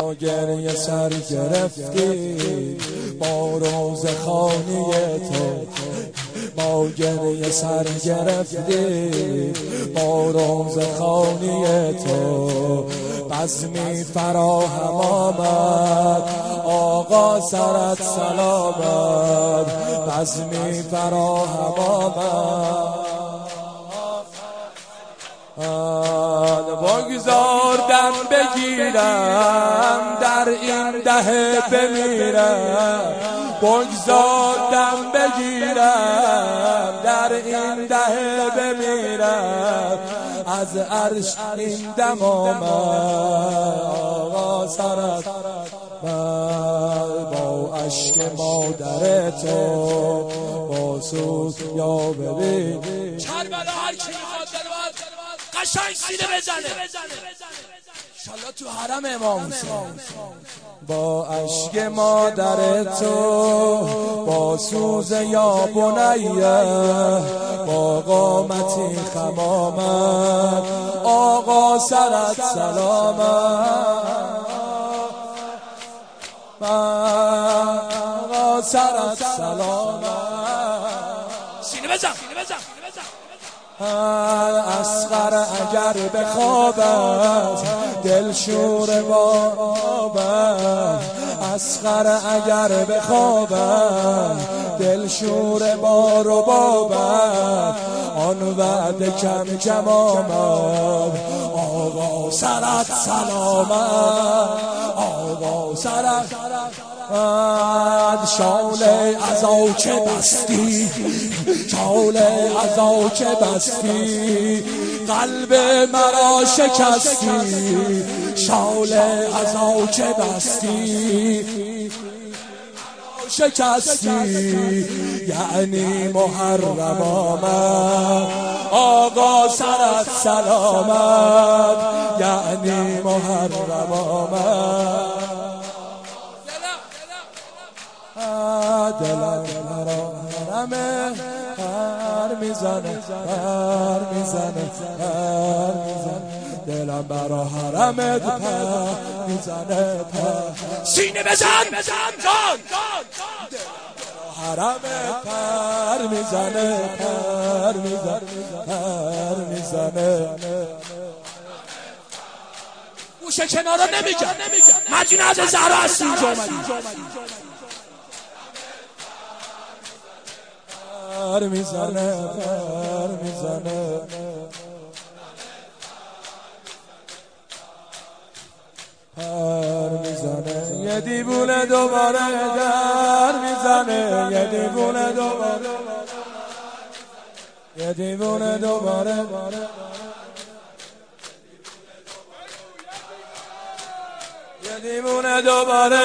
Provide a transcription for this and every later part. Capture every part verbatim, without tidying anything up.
با گریه سر گرفتی با روز خانی تو، با گریه سر گرفتی با روز خانی تو. بزمی فراهم آمد آقا سرت سلامت، بزمی فراهم آمد بگذاردم بگیرم در این دهه بمیرم، بگذاردم بگیرم در این دهه بمیرم. از عرش این دم آمد آقا سرت با اشک مادر تو با سوز یا ببین کربلا هر کی میخواد قشنگ سینه بزنه انشالله تو حرم امام حسین. با اشک مادر تو با سوز یا بنیه با قامتی خمامت آقا سرت سلامت، آقا سرت سلامت. سینه بزن سینه بزن اصغر اگر به خوابت دلشور بابت، اصغر اگر به خوابت دلشور بار و بابت. آن وعده کم جمامت آقا سرت سلامت، آقا سرت شاله عزا که بستی، شاله عزا که بستی قلب مرا شکستی، شاله عزا که بستی شکستی. یعنی محرم آمد آقا سرت سلامت، یعنی محرم آمد. دلم مرا حرمه پر میزنه پر میزنه پر میزنه، دلم برا حرمت پر میزنه پر. سینه بزن بزن جان حرمت پر میزنه پر میزنه پر میزنه. گوشه کنارا نمیگم مدینه از زهرا هستی اینجا اومدی پر میزنه پر میزنه پر میزنه. یه دیوونه دوباره در میزنه، یه دیوونه دوباره یه دیوونه دوباره یه دیوونه دوباره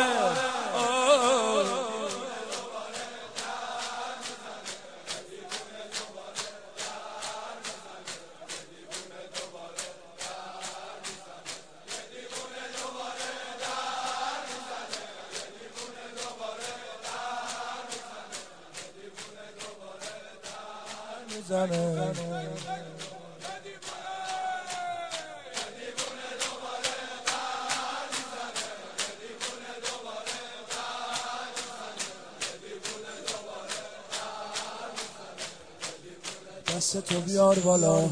میزنه. دست تو بیار بالا.